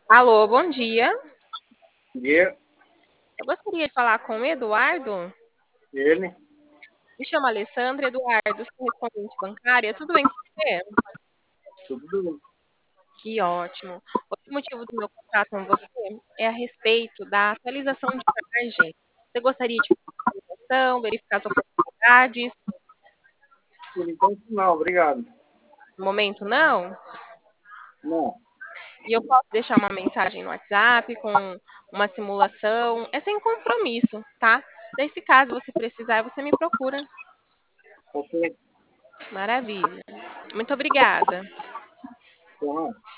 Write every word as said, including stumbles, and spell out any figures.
Alô, bom dia. Dia, Eu gostaria de falar com o Eduardo. ele, Me chamo Alessandra Eduardo, sou correspondente bancária. Tudo bem com você? tudo bem. Que ótimo. O motivo do meu contato com você é a respeito da atualização de margem. Você gostaria de fazer uma atualização, verificar as oportunidades? Por enquanto, não, obrigado. No momento, não? Não, E eu posso deixar uma mensagem no WhatsApp com uma simulação. É sem compromisso, tá? Nesse caso, você precisar, você me procura. ok. Maravilha. Muito obrigada. Então,